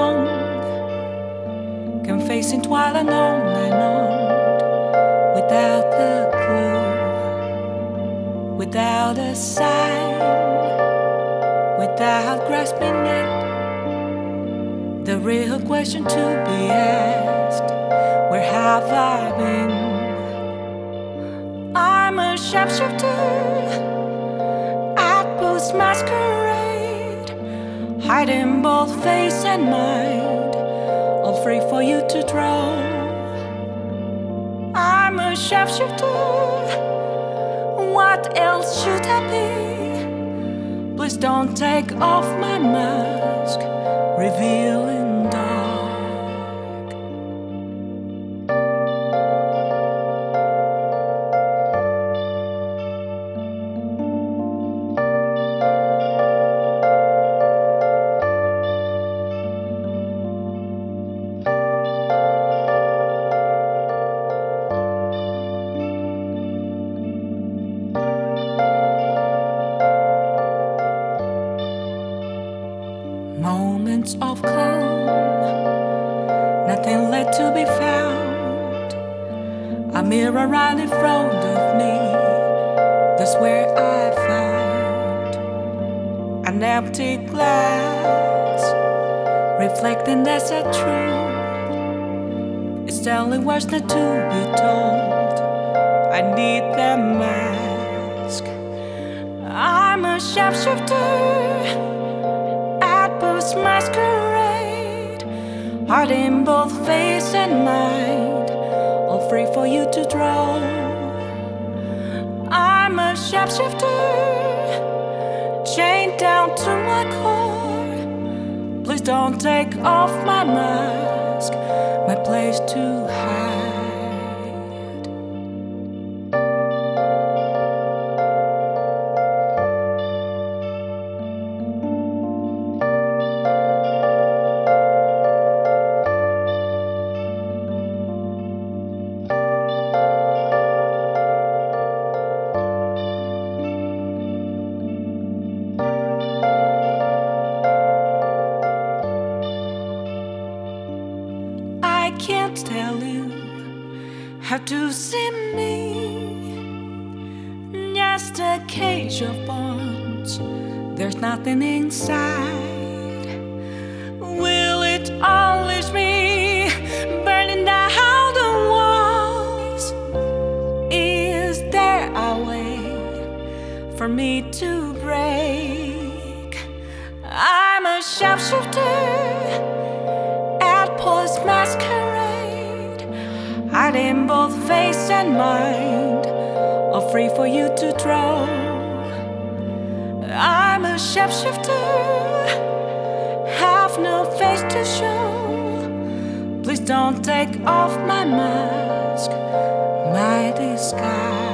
young can face it while unknown and on, without a clue, without a sign, without grasping it. The real question to be asked: where have I been? I'm a sharpshooter at Post Masquerade, hiding both face and mind, all free for you to draw. I'm a sharpshooter, what else should I be? Please don't take off my mask, revealing dark. Moments of calm, nothing left to be found. A mirror right in front of me, that's where I found an empty glass, reflecting that's a truth. It's telling words not to be told. I need the mask. I'm a sharpshooter, masquerade, heart in both face and mind, all free for you to draw. I'm a sharpshooter, chained down to my core. Please don't take off my mask, my place to hide. I can't tell you how to see me, just a cage of bones, there's nothing inside. Will it unleash me, burning down the walls? Is there a way for me to break? I'm a sharpshooter at Post Masquerade, hiding both face and mind, all free for you to draw. I'm a sharpshooter, have no face to show. Please don't take off my mask, my disguise.